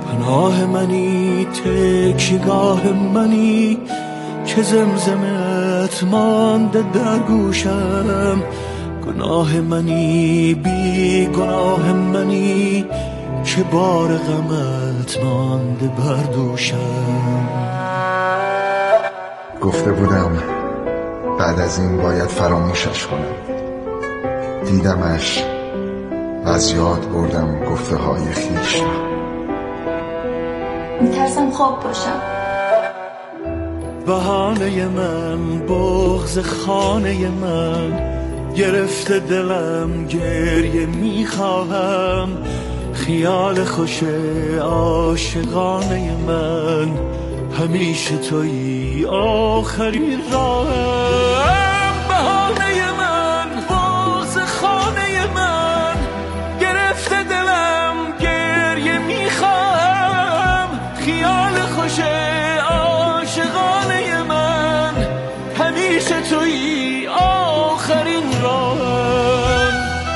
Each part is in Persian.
پناه منی، تکیه‌گاه منی که زمزمت مانده در گوشم. گناه منی، بی گناه منی که بار غمت مانده بر دوشم. گفته بودم بعد از این باید فراموشش کنم، دیدمش و از یاد بردم گفته های خیش را. میترسم خواب باشم. بهانه من، بغض خانه من گرفته دلم، گریه میخواهم. خیال خوش عاشقانه من همیشه تویی آخرین راهم. بهانه من، بغض خانه من گرفته دلم، گریه میخواهم. خیال خوش عاشقانه من همیشه تویی آخرین راهم.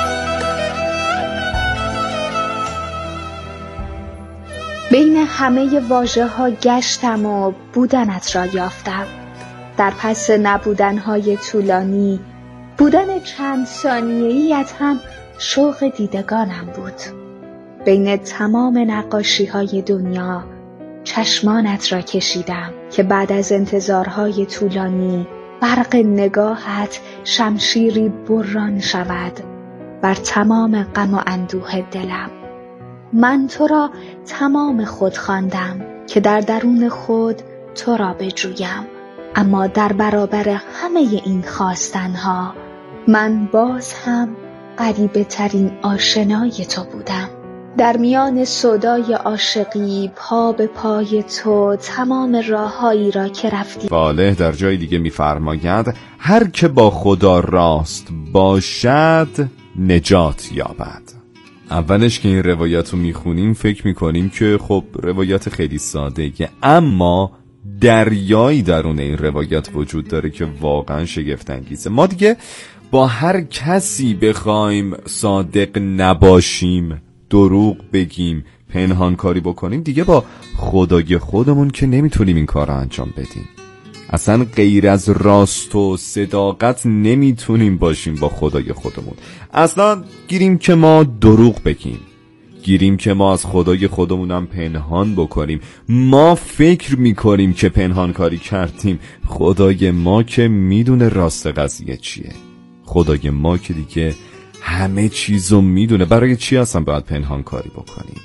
بین همه واژه ها گشتم و بودنت را یافتم. در پس نبودنهای طولانی، بودن چند ثانیه‌ایت هم شوق دیدگانم بود. بین تمام نقاشی های دنیا چشمانت را کشیدم که بعد از انتظارهای طولانی برق نگاهت شمشیری بران شود بر تمام غم و اندوه دلم. من تو را تمام خود خواندم که در درون خود تو را بجویم، اما در برابر همه این خواستنها من باز هم غریبه ترین آشنای تو بودم. در میان سودای عاشقی پا به پای تو تمام راههایی را که رفتی. صالح در جای دیگه می‌فرماید هر که با خدا راست باشد نجات یابد. اولش که این روایت رو میخونیم فکر میکنیم که خب روایت خیلی ساده‌ایه، اما دریایی درون این روایت وجود داره که واقعا شگفت انگیزه. ما دیگه با هر کسی بخوایم صادق نباشیم، دروغ بگیم، پنهان کاری بکنیم، دیگه با خدای خودمون که نمیتونیم این کار رو انجام بدیم. اصلا غیر از راست و صداقت نمیتونیم باشیم با خدای خودمون. اصلا گیریم که ما دروغ بگیم، گیریم که ما از خدای خودمونم پنهان بکنیم. ما فکر میکنیم که پنهان کاری کردیم، خدای ما که میدونه راست قضیه چیه. خدای ما که دیگه همه چیزو میدونه، برای چی اصلا باید پنهان کاری بکنیم؟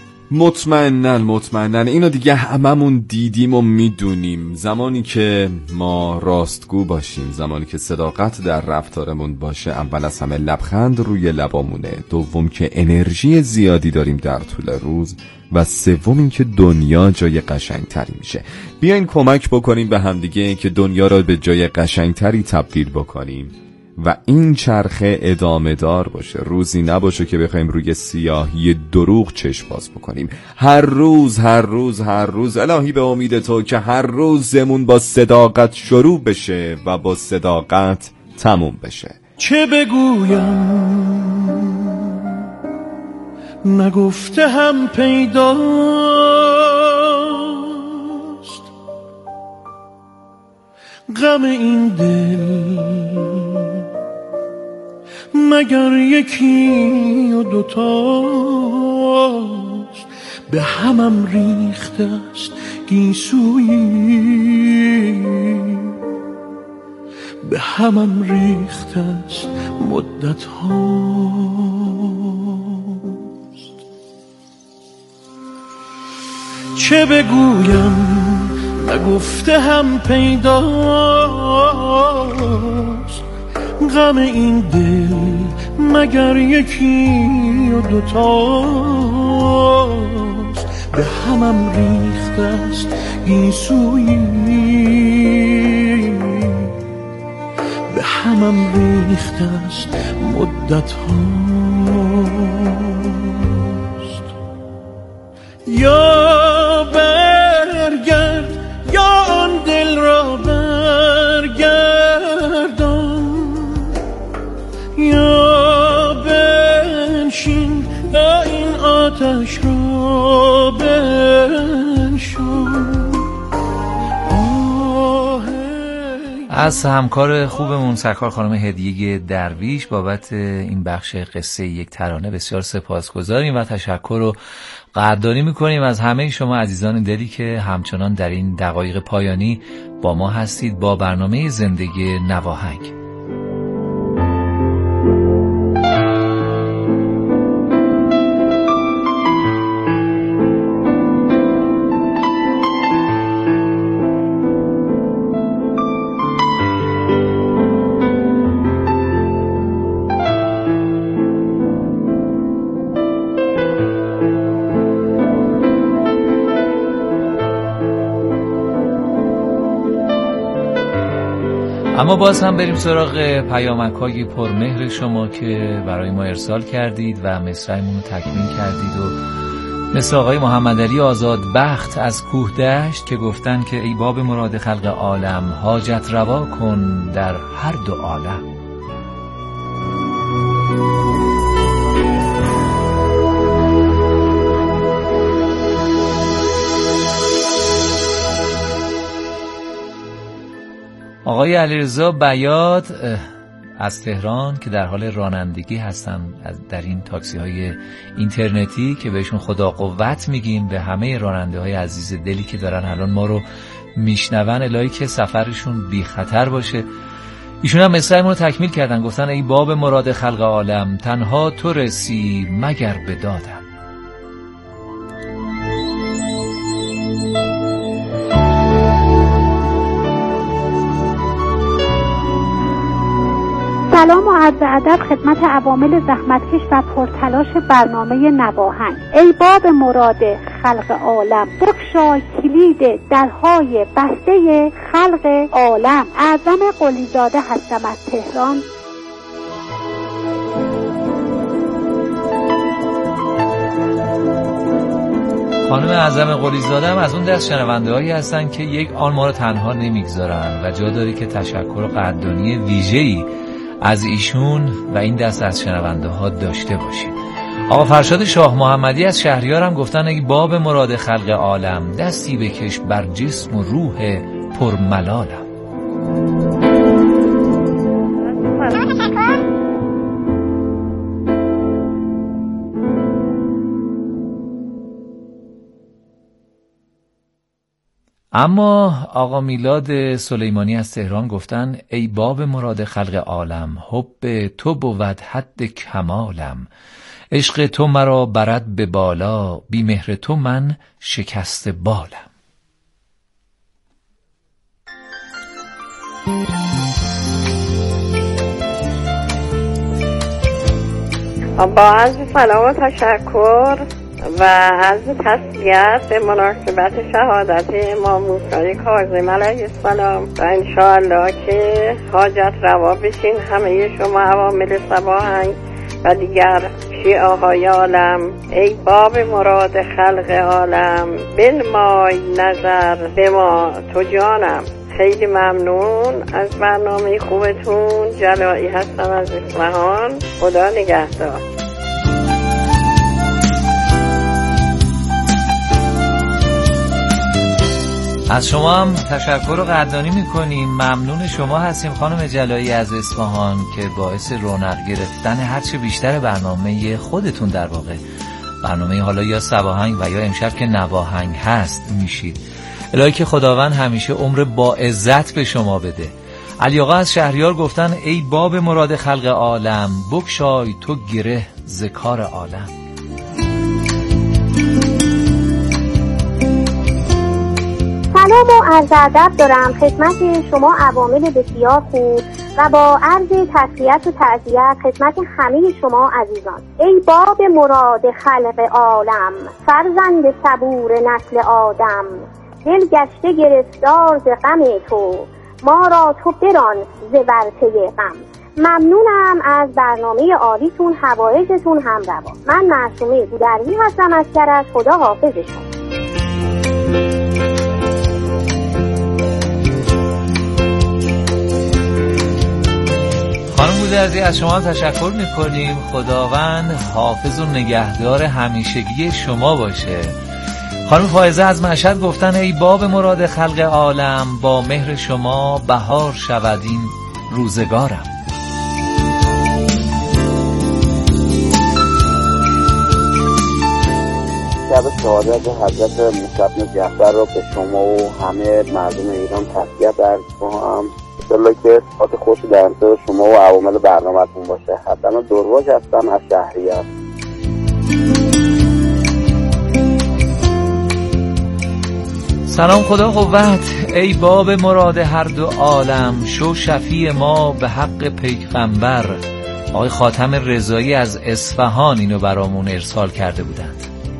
مطمئنن اینو دیگه هممون دیدیم و میدونیم. زمانی که ما راستگو باشیم، زمانی که صداقت در رفتارمون باشه، اول از همه لبخند روی لبامونه، دوم که انرژی زیادی داریم در طول روز، و سوم این که دنیا جای قشنگتری میشه. بیاین کمک بکنیم به همدیگه که دنیا را به جای قشنگتری تبدیل بکنیم و این چرخه ادامه دار باشه. روزی نباشه که بخوایم روی سیاهی دروغ چشم باز بکنیم. هر روز الهی به امید تو که هر روزمون با صداقت شروع بشه و با صداقت تموم بشه. چه بگویم نگفته هم پیداست، غم این دل مگر یکی و دوتاست. به همم ریخته است گیسویی، به همم ریخته است مدت هاست. چه بگویم نگفته هم پیداست، غم این دل مگر یکی و دوتاست. به همم ریخته است گیسویی، به همم ریخته است مدت هاست. یا برگرد یا آن دل را برگردان، یا بنشین یا این آتش را از همکار خوبمون سرکار خانم هدیه درویش بابت این بخش قصه یک ترانه بسیار سپاسگزاریم و تشکر و قدردانی میکنیم از همه شما عزیزان دلی که همچنان در این دقایق پایانی با ما هستید با برنامه زندگی نواهنگ. اما باز هم بریم سراغ پیامک‌های پرمهر شما که برای ما ارسال کردید و مصرعمون رو تکمیل کردید و مثل آقای محمدعلی آزادبخت از کوه دشت که گفتن که ای باب مراد خلق عالم حاجت روا کن در هر دو عالم. آقای علیرضا بیات از تهران که در حال رانندگی هستن در این تاکسی های اینترنتی که بهشون خدا قوت میگیم، به همه راننده های عزیز دلی که دارن الان ما رو میشنون، الهی که سفرشون بی خطر باشه. ایشون هم مصرعمون رو تکمیل کردن، گفتن ای باب مراد خلق عالم تنها تو رسی مگر به دادم. سلام و عرض ادب خدمت عوامل زحمتکش و پرتلاش برنامه نواهنگ. ای باب مراد خلق عالم بگشای کلید درهای بسته خلق عالم. اعظم قلیزاده هستم از تهران. خانم اعظم قلیزاده هم از اون دست شنونده هایی هستن که یک آن ما رو تنها نمیگذارن و جا داری که تشکر و قدردانی ویژه‌ای از ایشون و این دست از شنونده ها داشته باشید. آقا فرشاد شاه محمدی از شهریار هم گفتن ای باب مراد خلق عالم دستی بکش بر جسم و روح پرملالم. اما آقا میلاد سلیمانی از تهران گفتن ای باب مراد خلق عالم حب تو بود حد کمالم، عشق تو مرا برد به بالا، بی مهر تو من شکست بالم. با عرض سلام و تشکر و عرض تسلیت به مناسبت شهادت امام موسی کاظم علیه السلام و انشاءالله که حاجت روا بشین همه شما عوامل نواهنگ و دیگر شیعه‌های عالم. ای باب مراد خلق عالم بنمای نظر به ما تو جانم. خیلی ممنون از برنامه خوبتون. جلایی هستم از اصفهان. خدا نگهدار. از شما هم تشکر و قدردانی میکنیم. ممنون شما هستیم خانم جلایی از اصفهان که باعث رونق گرفتن هرچه بیشتر برنامه خودتون، در واقع برنامه حالا یا سواهنگ و یا امشب که نواهنگ هست میشید. الهی که خداوند همیشه عمر با عزت به شما بده. علی آقا از شهریار گفتن ای باب مراد خلق عالم بگشای تو گره ز کار عالم. سلام و عرض ادب دارم خدمت شما عوامل بسیار خوب و با عرض تسلیت و تعزیت خدمت همه شما عزیزان. ای باب مراد خلق عالم فرزند صبور نسل آدم، دل گشته گرفتار ز غم تو، ما را تو بران ز ورطه غم. ممنونم از برنامه عالیتون، حوایجتون هم روا. من معصومه بودرمی هستم از کرج. خدا حافظشون. خانم بودرزی از شما تشکر میکنیم. خداوند حافظ و نگهدار همیشگی شما باشه خانم فائزه از مشهد گفتن ای باب مراد خلق عالم، با مهر شما بهار شود این روزگارم. شب شهادت حضرت موسی بن جعفر را به شما و همه مردم ایران تسلیت عرض کنم. انشالله که صحبت خوش در انتظار شما و عوامل برنامه‌تون باشه. حسن درواج هستم از شهریار. سلام، خدا قوت. ای باب مراد هر دو عالم، شو شفیع ما به حق پیغمبر. آقای خاتم رضایی از اصفهان اینو برامون ارسال کرده بودند.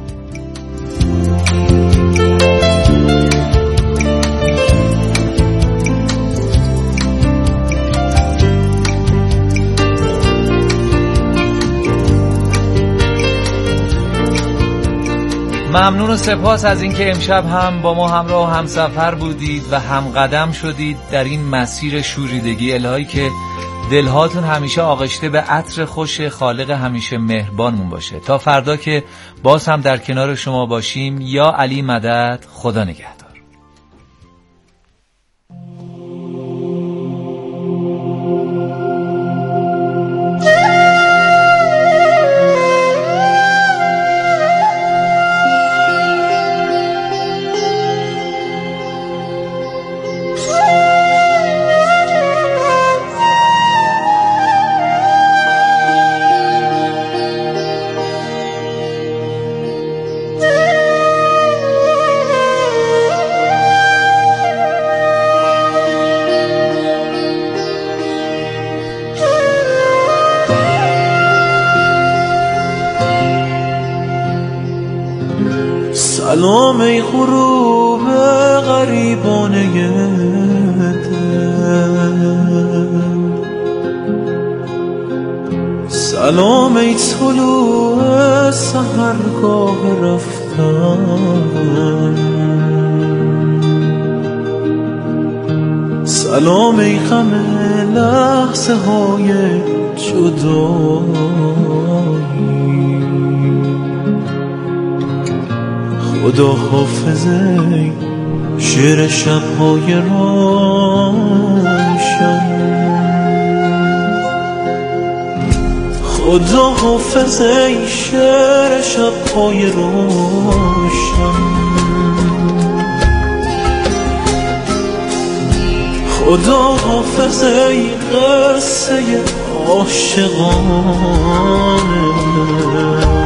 ممنون و سپاس از اینکه امشب هم با ما همراه و همسفر بودید و همقدم شدید در این مسیر شوریدگی. الهی که دلهاتون همیشه آغشته به عطر خوش خالق همیشه مهربانمون باشه. تا فردا که باز هم در کنار شما باشیم. یا علی مدد. خدا نگهدار. سلام ای غروب غریبانه دل، سلام ای طلوع سحرگاه رفتن، سلام ای غم لحظه های جدایی. خدا حافظه شعر شب‌های روشن، خدا حافظه شعر شب‌های روشن، خدا حافظه قصه عاشقانه،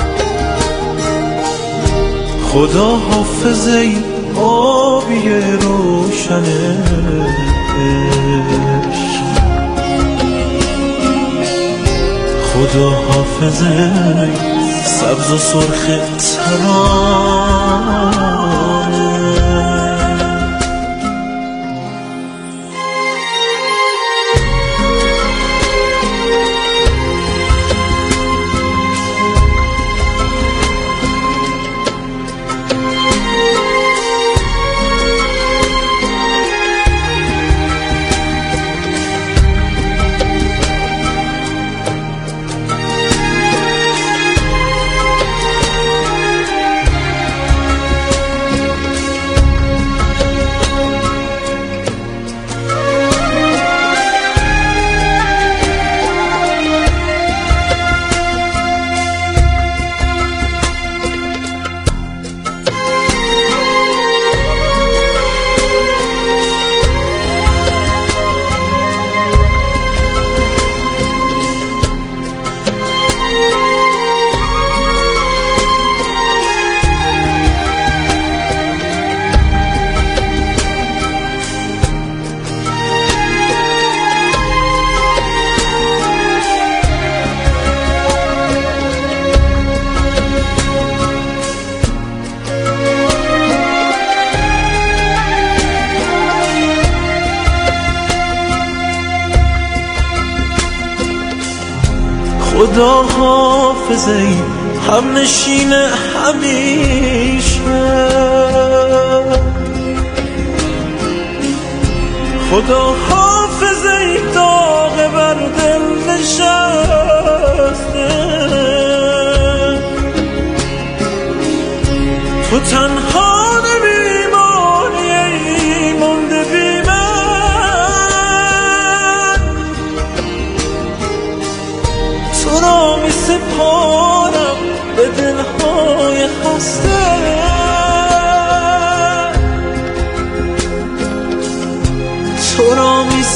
خدا حافظه آبی روشن عشق، خدا حافظه سبز و سرخ ترانه. خدا حافظه هم نشین همیشه، خدا حافظه داغ بر دل نشسته، تو تنها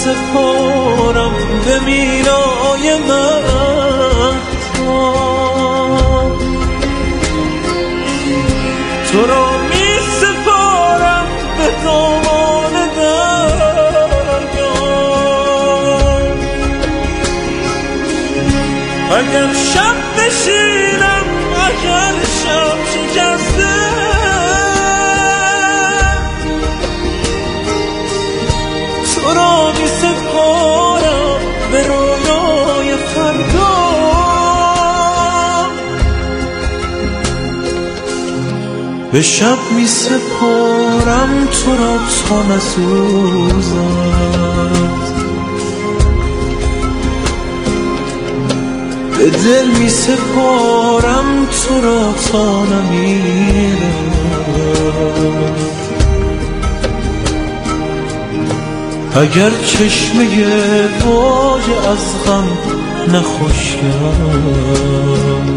سپارم به مینای من، تو را می سپارم به دامان دریا. اگر شب بشینم، اگر شب شکسته، تو را می سپارم به رویای فردا. به شب می سپارم تو را تا نسوزد، به دل می سپارم تو را تا نمیرد. اگر چشمه باج از غم نخشکم،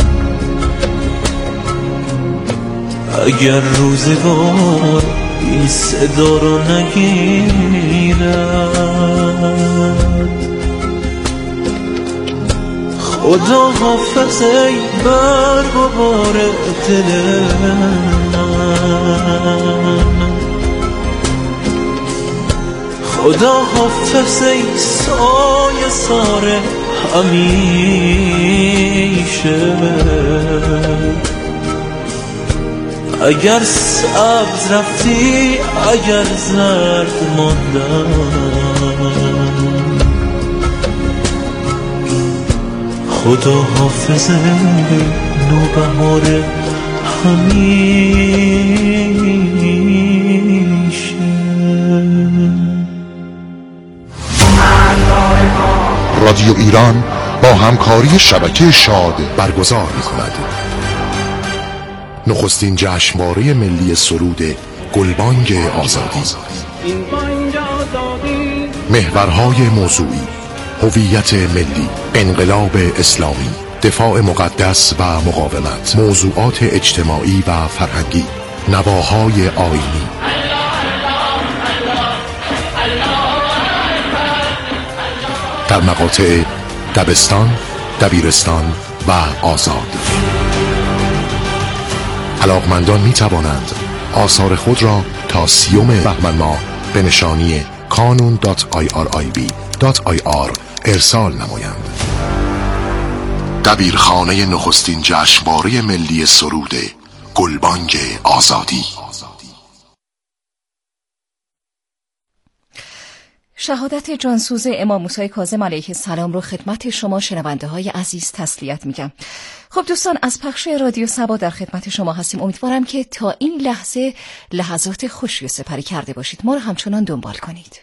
اگر روزگار این صدا رو نگیرد. خدا حافظ ای برگ و بار دل من، خدا حافظ ای سایه سار همیشه. اگر سبز رفتی، اگر زرد ماندم، خدا حافظ نوبهار همیشه. رادیو ایران با همکاری شبکه شاد برگزار می‌کند نخستین جشنواره ملی سرود گلبانگ آزادی. محورهای موضوعی: هویت ملی، انقلاب اسلامی، دفاع مقدس و مقاومت، موضوعات اجتماعی و فرهنگی، نواهای آیینی. در مقاطع دبستان، دبیرستان و آزاد. علاقمندان می توانند آثار خود را تا 30 بهمن ماه به نشانی kanun.irib.ir ارسال نمایند. دبیرخانه نخستین جشنواره ملی سرود گلبانگ آزادی. شهادت جانسوز امام موسی کاظم علیه السلام رو خدمت شما شنونده های عزیز تسلیت میگم. خب دوستان، از پخش رادیو سبا در خدمت شما هستیم. امیدوارم که تا این لحظه لحظات خوشی سپری کرده باشید. ما رو همچنان دنبال کنید.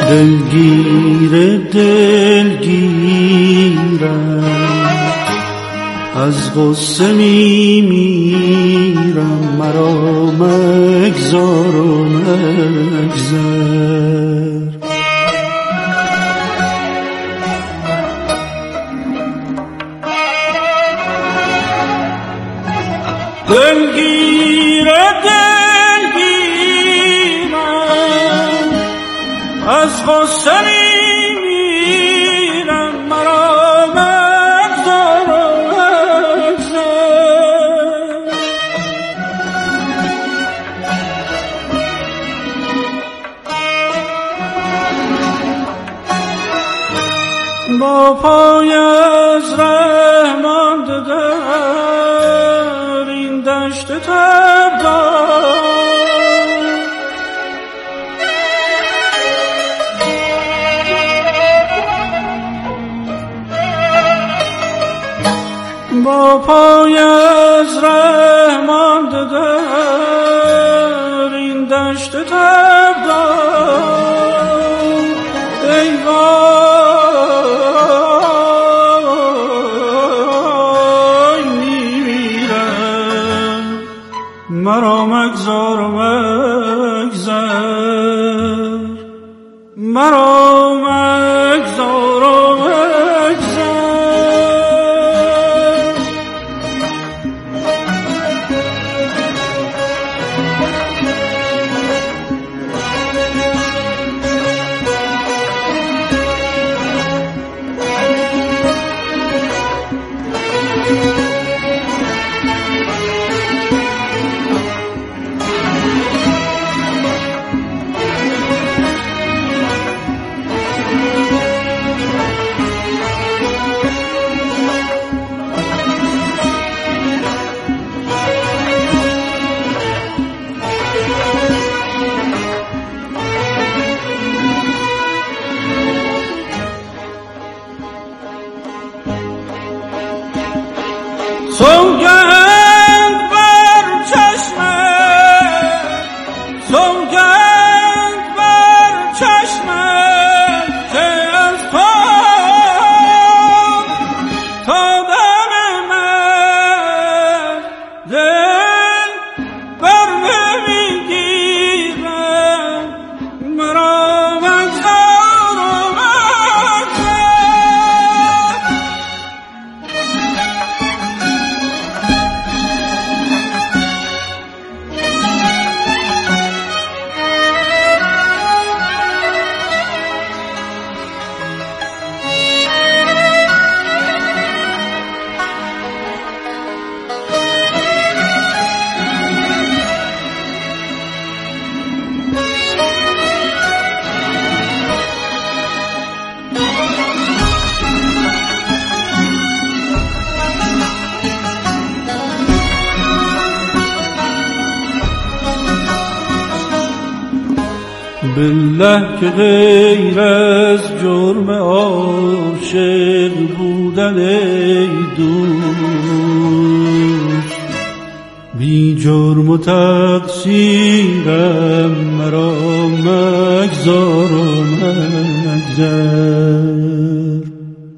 دلگیرم از غصه میمیرم مرا مگذار و مگذر دلگیر دلگیرم از غصه میمیرم مرا مگذار و مگذر با پای از ره مانده در این دشت تبدار با پای از ره مانده در این دشت تبدار ای وای میمیرم مرا مگذار و مگذر مرا مگذار و سوگند بر چشمت سوگند بر چشمت که از پاک تا دم من دل بر نمیگیرم مرا مگذار و بالله که غیر از جرم عاشق بودن ای دوست بی جرم و تقصیرم مرا مگذار و مگذر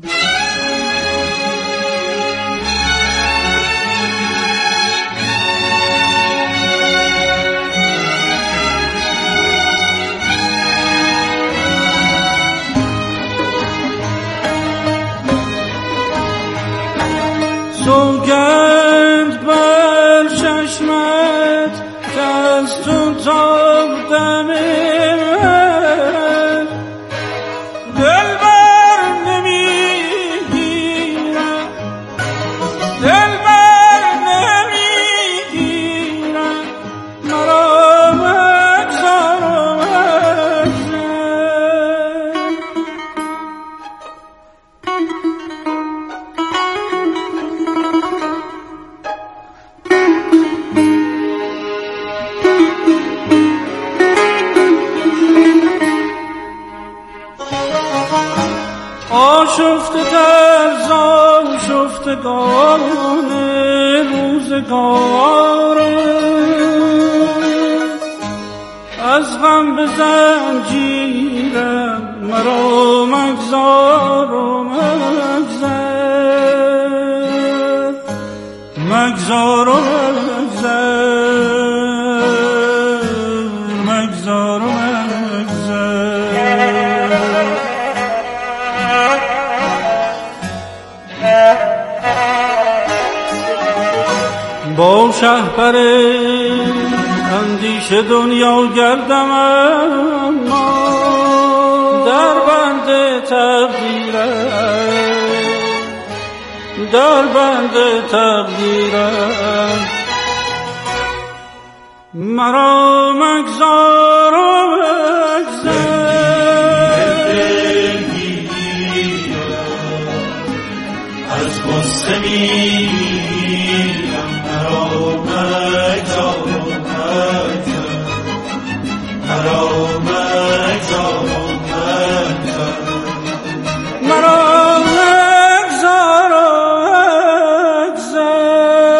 سوگند بر چشمت که از تو تا دم من دل بر نمیگیرم دل بر نمیگیرم مرا مگذار و آشفته در آشفتگان روزگارم از غم به زنجیرم مرا مگذار و مگذر، مگذار و مگذر، مگذار و مگذر. با شهپر اندیشه دنیا گردم، اما در بند تقدیرم، در بند تقدیرم. مرا مگذار و مگذر، از غصه میمیرم. مرا مگذار و مگذر، مرا مگذار و مگذر، مرا مگذار و مگذر.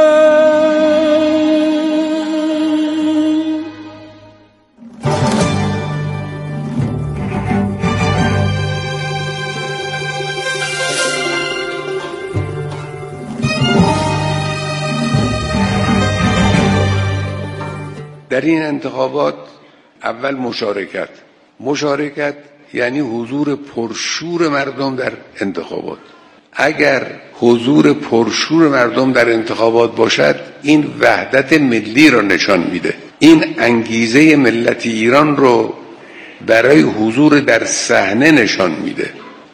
در این انتخابات اول مشارکت یعنی حضور پرشور مردم در انتخابات. اگر حضور پرشور مردم در انتخابات باشد، این وحدت ملی را نشان میده، این انگیزه ملت ایران رو برای حضور در صحنه نشان میده.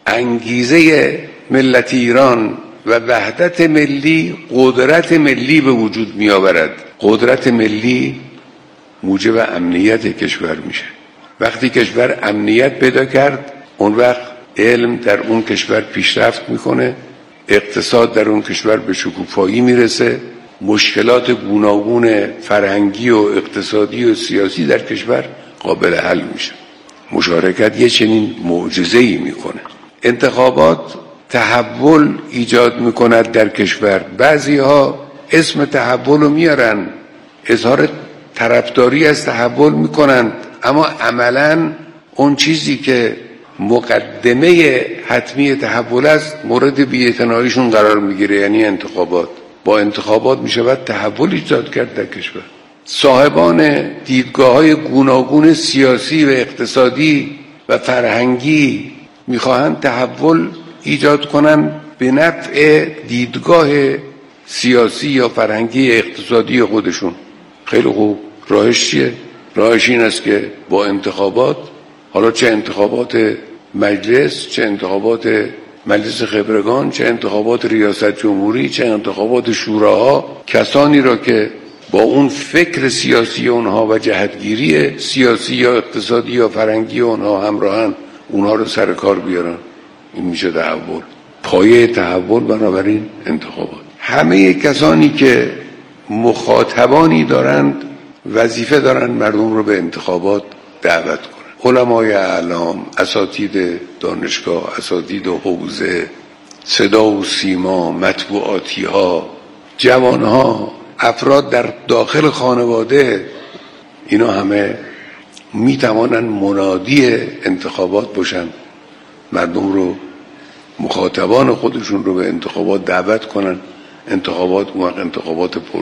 انگیزه ملت ایران و وحدت ملی قدرت ملی به وجود می آورد. قدرت ملی موجب امنیت کشور میشه. وقتی کشور امنیت پیدا کرد، اون وقت علم در اون کشور پیشرفت میکنه، اقتصاد در اون کشور به شکوفایی میرسه، مشکلات گوناگون فرهنگی و اقتصادی و سیاسی در کشور قابل حل میشه. مشارکت یه چنین معجزه‌ای میکنه. انتخابات تحول ایجاد میکند در کشور. بعضی‌ها اسم تحول رو میارن، اظهار طرفداری از تحول میکنند، اما عملاً اون چیزی که مقدمه حتمی تحول است مورد بی‌اعتناییشون قرار میگیره، یعنی انتخابات. با انتخابات میشود تحول ایجاد کرد در کشور. صاحبان دیدگاه‌های گوناگون سیاسی و اقتصادی و فرهنگی میخواهند تحول ایجاد کنند به نفع دیدگاه سیاسی یا فرهنگی اقتصادی خودشون. خیلی خوب، راهش چیه؟ راهش این است که با انتخابات، حالا چه انتخابات مجلس، چه انتخابات مجلس خبرگان، چه انتخابات ریاست جمهوری، چه انتخابات شوراها، کسانی را که با اون فکر سیاسی اونها و جهتگیری سیاسی یا اقتصادی یا فرهنگی اونها همراهن، اونها رو سر کار بیارن. این میشه تحول. پایه تحول بنابراین انتخابات. همه کسانی که مخاطبانی دارند وظیفه دارند مردم رو به انتخابات دعوت کنند. علمای اعلام، اساتید دانشگاه، اساتید حوزه، صدا و سیما، مطبوعاتی ها، جوان ها، افراد در داخل خانواده، اینا همه می توانند منادی انتخابات باشند، مردم رو، مخاطبان خودشون رو به انتخابات دعوت کنند. انتخابات انتخابات پر